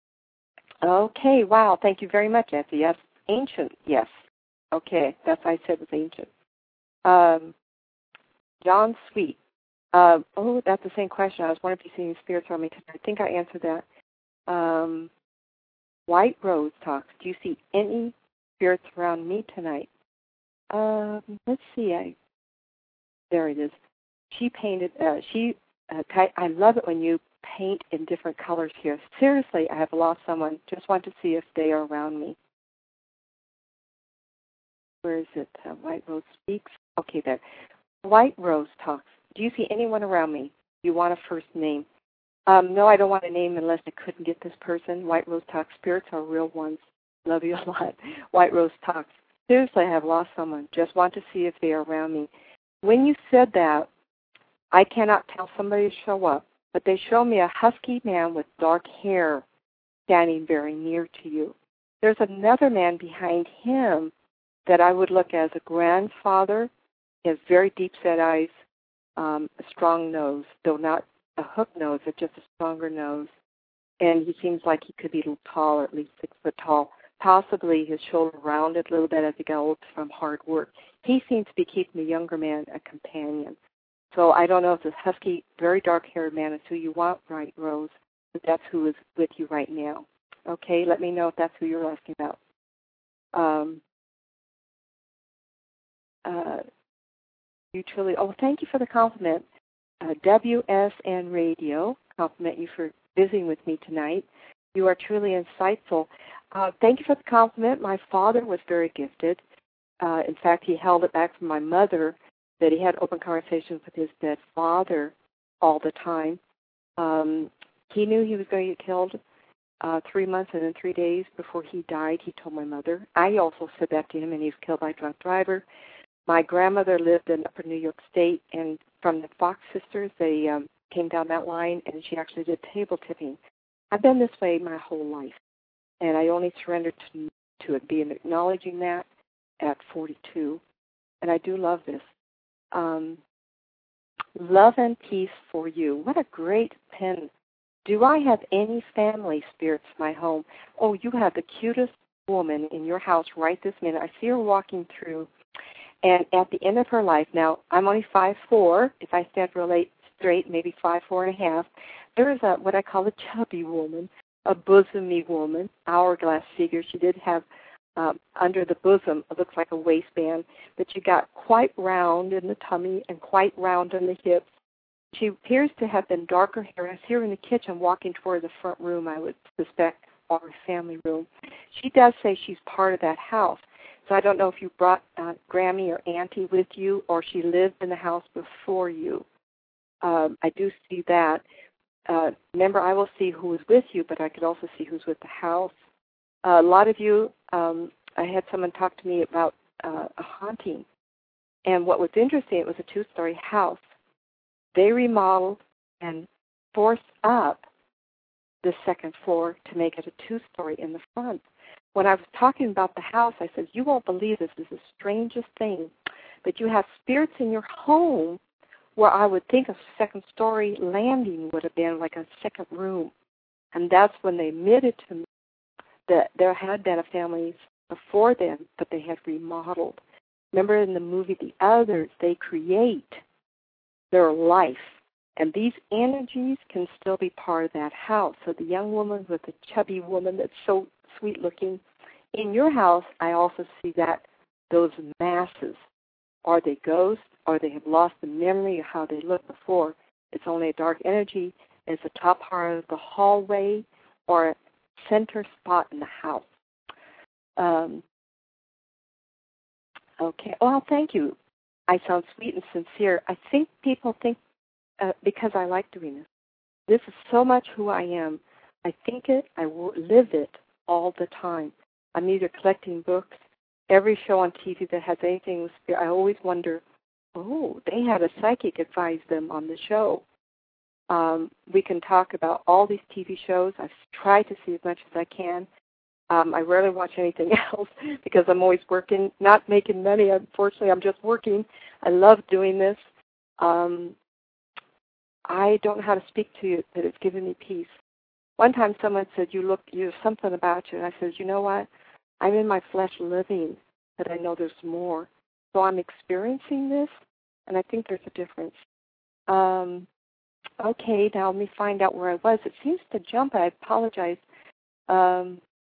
okay, wow. Thank you very much, Nancy. Yes, ancient, yes. Okay, that's what I said was ancient. Um, John Sweet. Uh, oh, that's the same question. I was wondering if you see any spirits around me. I think I answered that. Um, White Rose talks. Do you see any spirits around me tonight? Um, let's see. I there it is. She painted. Uh, she. Uh, I love it when you paint in different colors here. Seriously, I have lost someone. Just want to see if they are around me. Where is it? Uh, White Rose speaks. Okay, there. White Rose talks. Do you see anyone around me? You want a first name? Um, no, I don't want a name unless I couldn't get this person. White Rose talks. Spirits are real ones. Love you a lot. White Rose talks. Seriously, I have lost someone. Just want to see if they are around me. When you said that, I cannot tell somebody to show up, but they show me a husky man with dark hair standing very near to you. There's another man behind him that I would look as a grandfather. He has very deep-set eyes, um, a strong nose, though not a hook nose, but just a stronger nose. And he seems like he could be a little taller, at least six foot tall. Possibly his shoulder rounded a little bit as he got old from hard work. He seems to be keeping the younger man a companion. So I don't know if this husky, very dark-haired man is who you want, right, Rose, but that's who is with you right now. Okay, let me know if that's who you're asking about. Um, uh, you truly, oh, thank you for the compliment. Uh, W S N Radio, compliment you for visiting with me tonight. You are truly insightful. Uh, thank you for the compliment. My father was very gifted. Uh, in fact, he held it back from my mother that he had open conversations with his dead father all the time. Um, he knew he was going to get killed uh, three months and then three days before he died. He told my mother. I also said that to him, and he was killed by a drunk driver. My grandmother lived in upper New York State, and from the Fox sisters, they um, came down that line, and she actually did table tipping. I've been this way my whole life, and I only surrendered to, to it, being acknowledging that at forty-two, and I do love this. Um, love and peace for you. What a great pen. Do I have any family spirits in my home? Oh, you have the cutest woman in your house right this minute. I see her walking through, and at the end of her life, now I'm only five foot four. If I stand real straight, maybe five foot four and a half. There is a what I call a chubby woman, a bosomy woman, hourglass figure. She did have Um, under the bosom, it looks like a waistband, but she got quite round in the tummy and quite round in the hips. She appears to have been darker hair. I see her in the kitchen walking toward the front room, I would suspect, or family room. She does say she's part of that house. So I don't know if you brought uh, Grammy or Auntie with you, or she lived in the house before you. Um, I do see that. Uh, remember, I will see who is with you, but I could also see who's with the house. Uh, a lot of you, um, I had someone talk to me about uh, a haunting. And what was interesting, it was a two-story house. They remodeled and forced up the second floor to make it a two-story in the front. When I was talking about the house, I said, you won't believe this. This is the strangest thing. But you have spirits in your home where I would think a second-story landing would have been like a second room. And that's when they admitted to me that there had been a family before them, but they had remodeled. Remember in the movie The Others, they create their life. And these energies can still be part of that house. So the young woman with the chubby woman that's so sweet-looking, in your house, I also see that those masses. Are they ghosts? Or they have lost the memory of how they looked before? It's only a dark energy. It's the top part of the hallway or a center spot in the house. Um, okay. Well, thank you. I sound sweet and sincere. I think people think uh, because I like doing this. This is so much who I am. I think it. I live it all the time. I'm either collecting books. Every show on T V that has anything with spirit, I always wonder, oh, they had a psychic advise them on the show. Um, we can talk about all these T V shows. I've tried to see as much as I can. Um, I rarely watch anything else because I'm always working, not making money. Unfortunately, I'm just working. I love doing this. Um, I don't know how to speak to you, but it's given me peace. One time someone said, you look, you have something about you. And I said, you know what? I'm in my flesh living, but I know there's more. So I'm experiencing this, and I think there's a difference. Um, okay, now let me find out where I was. It seems to jump. I apologize. Um,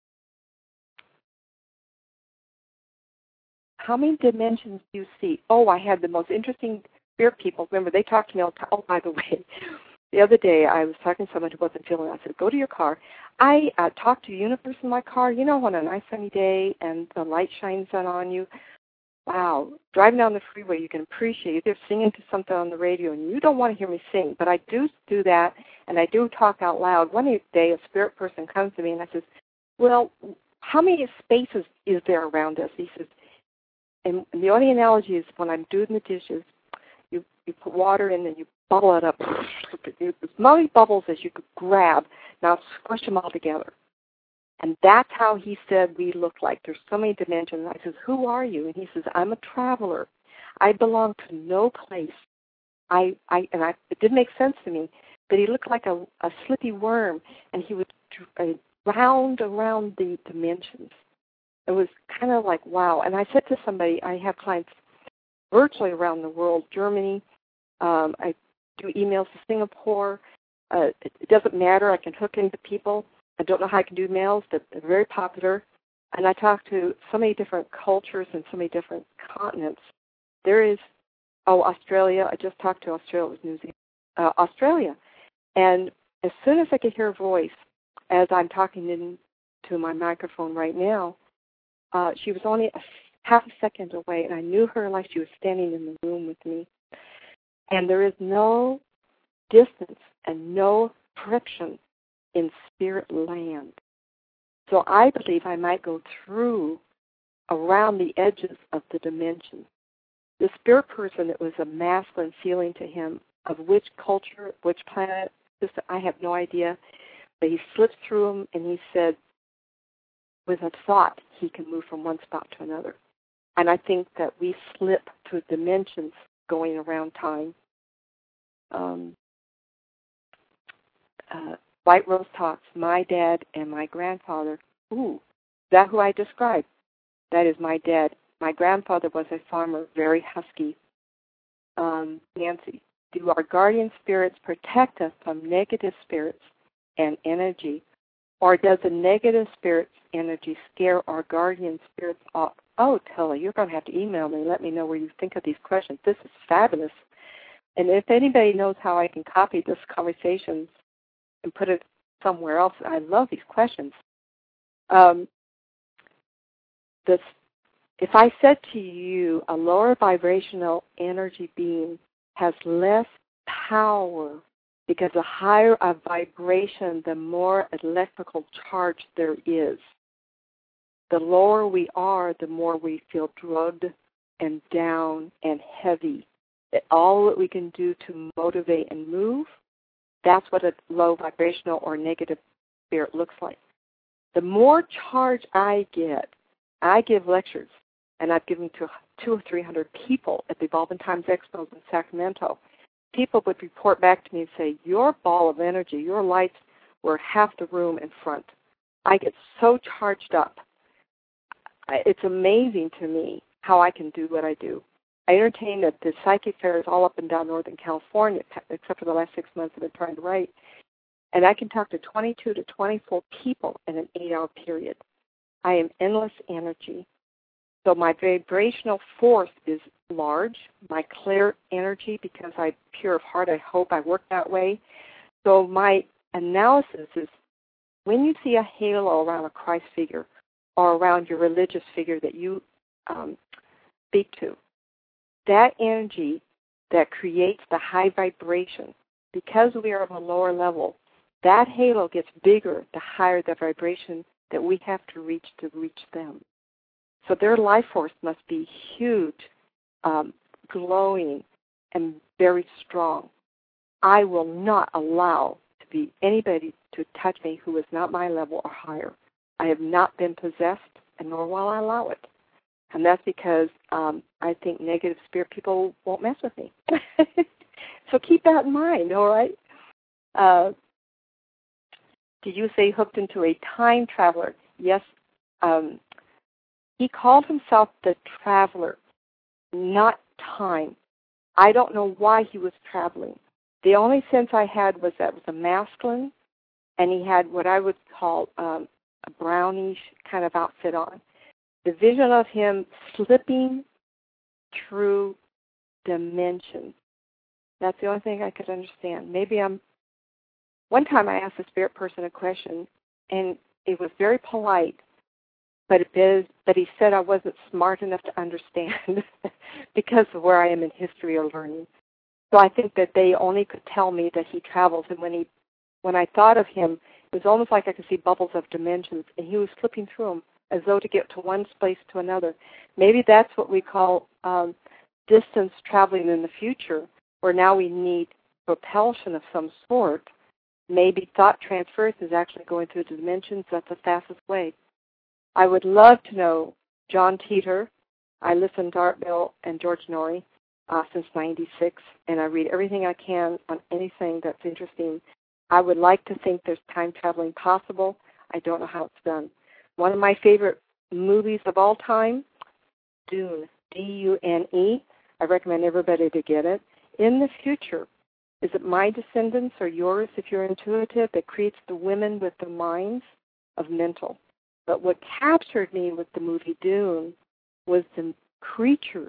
how many dimensions do you see? Oh, I had the most interesting spirit people. Remember, they talked to me all the time. Oh, by the way, the other day I was talking to someone who wasn't feeling it. I said, go to your car. I uh, talked to the universe in my car. You know, on a nice sunny day and the light shines on, on you. Wow, driving down the freeway, you can appreciate they're singing to something on the radio, and you don't want to hear me sing, but I do do that, and I do talk out loud. One day, a spirit person comes to me, and I says, well, how many spaces is there around us? He says, and the only analogy is when I'm doing the dishes, you, you put water in, and you bubble it up. There's as many bubbles as you could grab. Now squish them all together. And that's how he said we look like. There's so many dimensions. I says, who are you? And he says, I'm a traveler. I belong to no place. I, I and I, it didn't make sense to me, but he looked like a, a slippy worm, and he would uh, round around the dimensions. It was kind of like, wow. And I said to somebody, I have clients virtually around the world, Germany. Um, I do emails to Singapore. Uh, it, it doesn't matter. I can hook into people. I don't know how I can do mails, but they're very popular. And I talk to so many different cultures and so many different continents. There is, oh, Australia. I just talked to Australia. It was New Zealand. Uh, Australia. And as soon as I could hear a voice, as I'm talking into my microphone right now, uh, she was only a half a second away, and I knew her like she was standing in the room with me. And there is no distance and no friction in spirit land. So I believe I might go through around the edges of the dimension. The spirit person, it was a masculine feeling to him of which culture, which planet, I have no idea. But he slipped through them, and he said, with a thought, he can move from one spot to another. And I think that we slip through dimensions going around time. Um, uh, White Rose talks, my dad and my grandfather. Ooh, is that who I described? That is my dad. My grandfather was a farmer, very husky. Um, Nancy, do our guardian spirits protect us from negative spirits and energy? Or does the negative spirits energy scare our guardian spirits off? Oh, Tilly, you're going to have to email me and let me know where you think of these questions. This is fabulous. And if anybody knows how I can copy this conversation and put it somewhere else, I love these questions. Um, this, if I said to you a lower vibrational energy being has less power because the higher a vibration, the more electrical charge there is. The lower we are, the more we feel drugged and down and heavy. All that we can do to motivate and move, that's what a low vibrational or negative spirit looks like. The more charge I get, I give lectures, and I've given to two or three hundred people at the Evolving Times Expos in Sacramento. People would report back to me and say, your ball of energy, your lights were half the room in front. I get so charged up. It's amazing to me how I can do what I do. I entertain at the psychic fairs all up and down Northern California, except for the last six months I've been trying to write. And I can talk to twenty-two to twenty-four people in an eight-hour period. I am endless energy. So my vibrational force is large. My clear energy, because I'm pure of heart, I hope I work that way. So my analysis is when you see a halo around a Christ figure or around your religious figure that you um, speak to, that energy that creates the high vibration, because we are of a lower level, that halo gets bigger the higher the vibration that we have to reach to reach them. So their life force must be huge, um, glowing, and very strong. I will not allow to be anybody to touch me who is not my level or higher. I have not been possessed, and nor will I allow it. And that's because um, I think negative spirit people won't mess with me. So keep that in mind, all right? Uh, did you say hooked into a time traveler? Yes. Um, he called himself the traveler, not time. I don't know why he was traveling. The only sense I had was that it was a masculine, and he had what I would call um, a brownish kind of outfit on. The vision of him slipping through dimensions. That's the only thing I could understand. Maybe I'm... One time I asked the spirit person a question, and it was very polite, but it is, but he said I wasn't smart enough to understand because of where I am in history or learning. So I think that they only could tell me that he travels, and when he, when I thought of him, it was almost like I could see bubbles of dimensions, and he was slipping through them as though to get to one place to another. Maybe that's what we call um, distance traveling in the future, where now we need propulsion of some sort. Maybe thought transfer is actually going through the dimensions. That's the fastest way. I would love to know John Teeter. I listen to Art Bell and George Norrie uh, since ninety-six, and I read everything I can on anything that's interesting. I would like to think there's time traveling possible. I don't know how it's done. One of my favorite movies of all time, Dune, D U N E. I recommend everybody to get it. In the future, is it my descendants or yours, if you're intuitive, that creates the women with the minds of mental? But what captured me with the movie Dune was the creatures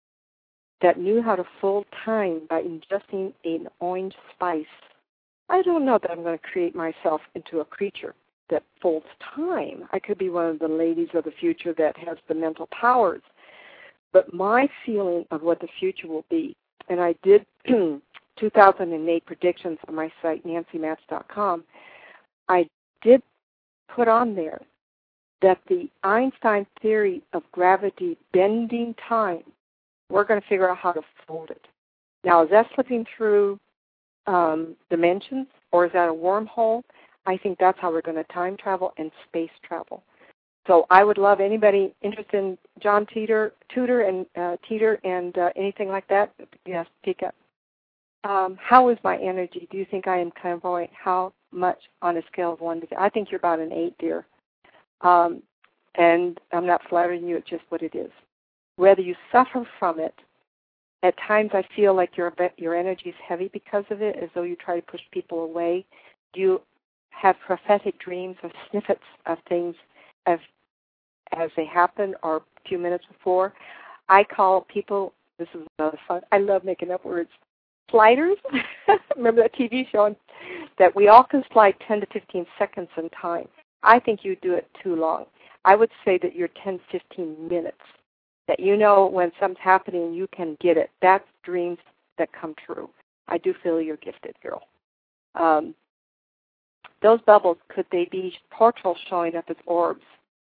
that knew how to fold time by ingesting an orange spice. I don't know that I'm going to create myself into a creature that folds time. I could be one of the ladies of the future that has the mental powers. But my feeling of what the future will be, and I did two thousand eight predictions on my site, nancy matz dot com, I did put on there that the Einstein theory of gravity bending time, we're going to figure out how to fold it. Now, is that slipping through um, dimensions, or is that a wormhole? I think that's how we're going to time travel and space travel. So I would love anybody interested in John Teeter, Tudor and uh, Teeter and uh, anything like that. Yes, speak up. Um, how is my energy? Do you think I am clairvoyant? How much on a scale of one to ten? I think you're about an eight, dear. Um, and I'm not flattering you. It's just what it is. Whether you suffer from it, at times I feel like your your energy is heavy because of it, as though you try to push people away. Do you have prophetic dreams or snippets of things as, as they happen or a few minutes before? I call people, this is another fun, I love making up words, sliders. Remember that T V show? That we all can slide ten to fifteen seconds in time. I think you do it too long. I would say that you're ten, fifteen minutes that you know when something's happening, you can get it. That's dreams that come true. I do feel you're gifted, girl. Um, those bubbles, could they be portals showing up as orbs?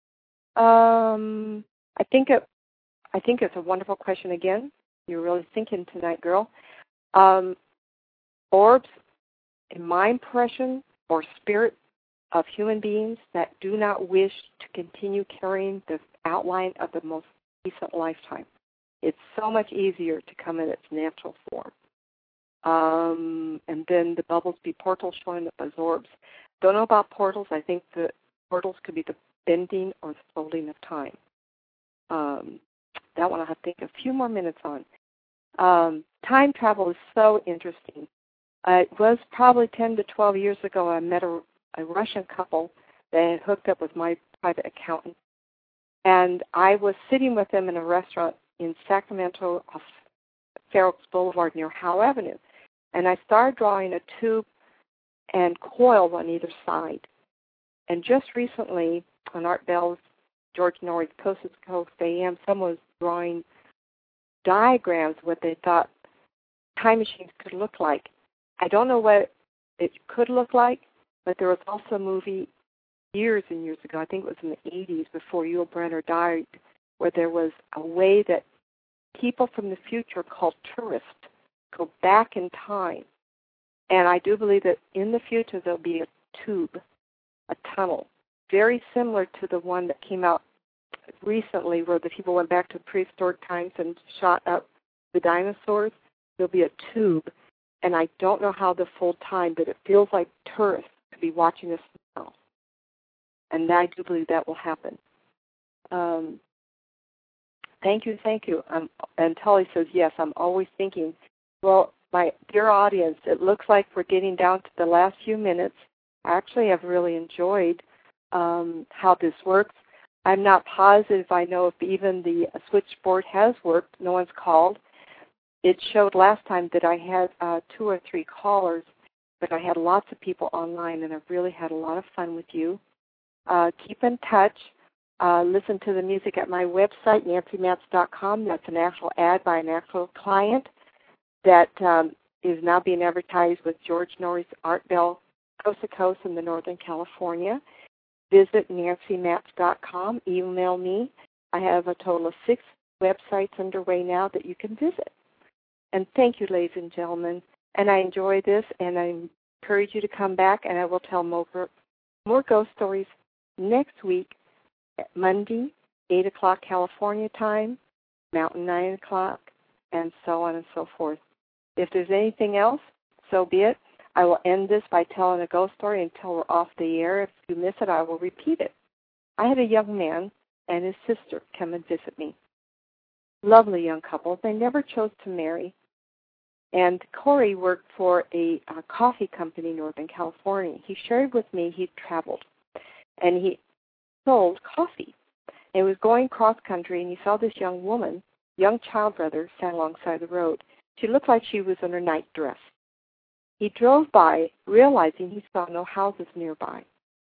Um, I think it. I think it's a wonderful question again. You're really thinking tonight, girl. Um, orbs, in my impression, or spirit of human beings that do not wish to continue carrying the outline of the most recent lifetime. It's so much easier to come in its natural form. Um, and then the bubbles be portals showing up as orbs. Don't know about portals. I think the portals could be the bending or the folding of time. Um, that one I'll have to take a few more minutes on. Um, time travel is so interesting. Uh, it was probably ten to twelve years ago I met a, a Russian couple that had hooked up with my private accountant. And I was sitting with them in a restaurant in Sacramento off Fair Oaks Boulevard near Howe Avenue. And I started drawing a tube and coil on either side. And just recently, on Art Bell's George Norrie's Coast to Coast A M, someone was drawing diagrams of what they thought time machines could look like. I don't know what it could look like, but there was also a movie years and years ago, I think it was in the eighties, before Yul Brynner died, where there was a way that people from the future called tourists go back in time. And I do believe that in the future there'll be a tube, a tunnel, very similar to the one that came out recently where the people went back to prehistoric times and shot up the dinosaurs. There'll be a tube, and I don't know how the full time, but it feels like tourists could be watching us now. And I do believe that will happen. Um, thank you, thank you. Um, and Tully says, yes, I'm always thinking. Well, my dear audience, it looks like we're getting down to the last few minutes. I actually have really enjoyed um, how this works. I'm not positive I know if even the switchboard has worked. No one's called. It showed last time that I had uh, two or three callers, but I had lots of people online, and I've really had a lot of fun with you. Uh, keep in touch. Uh, listen to the music at my website, nancy matz dot com. That's an actual ad by an actual client that um, is now being advertised with George Norrie's Art Bell Coast to Coast in the Northern California. Visit nancy matz dot com. Email me. I have a total of six websites underway now that you can visit. And thank you, ladies and gentlemen. And I enjoy this, and I encourage you to come back, and I will tell more, more ghost stories next week, Monday, eight o'clock California time, Mountain nine o'clock, and so on and so forth. If there's anything else, so be it. I will end this by telling a ghost story until we're off the air. If you miss it, I will repeat it. I had a young man and his sister come and visit me. Lovely young couple. They never chose to marry. And Corey worked for a, a coffee company in Northern California. He shared with me he'd traveled, and he sold coffee. And he was going cross-country, and he saw this young woman, young child brother, stand alongside the road. She looked like she was in her night dress. He drove by, realizing he saw no houses nearby.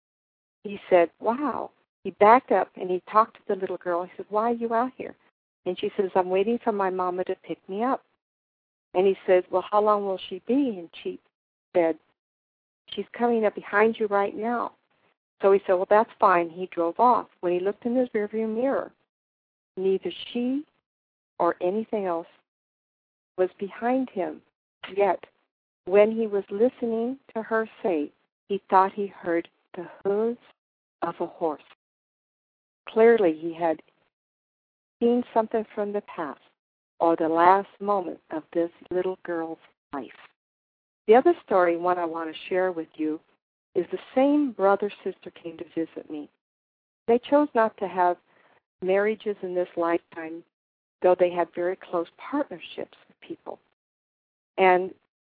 He said, wow. He backed up, and he talked to the little girl. He said, why are you out here? And she says, I'm waiting for my mama to pick me up. And he says, well, how long will she be? And she said, she's coming up behind you right now. So he said, well, that's fine. He drove off. When he looked in his rearview mirror, neither she or anything else was behind him. Yet, when he was listening to her say, he thought he heard the hooves of a horse. Clearly, he had seen something from the past or the last moment of this little girl's life. The other story, one I want to share with you, is the same brother-sister came to visit me. They chose not to have marriages in this lifetime, though they had very close partnerships with people. And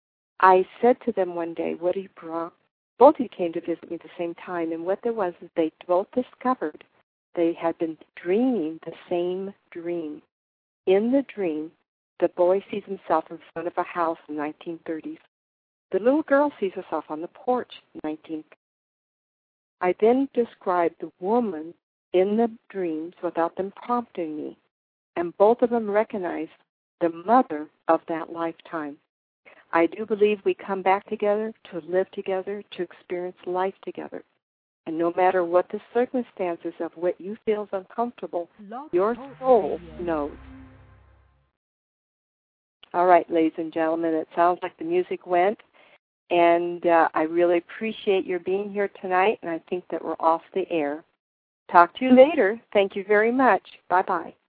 I said to them one day, what do you brought? Both of you came to visit me at the same time, and what there was is they both discovered they had been dreaming the same dream. In the dream, the boy sees himself in front of a house in the nineteen thirties. The little girl sees herself on the porch in nineteen thirties. I then described the woman in the dreams without them prompting me. and both of them recognize the mother of that lifetime. I do believe we come back together to live together, to experience life together. And no matter what the circumstances of what you feel is uncomfortable, your soul knows. All right, ladies and gentlemen, it sounds like the music went. And uh, I really appreciate your being here tonight, and I think that we're off the air. Talk to you later. Thank you very much. Bye-bye.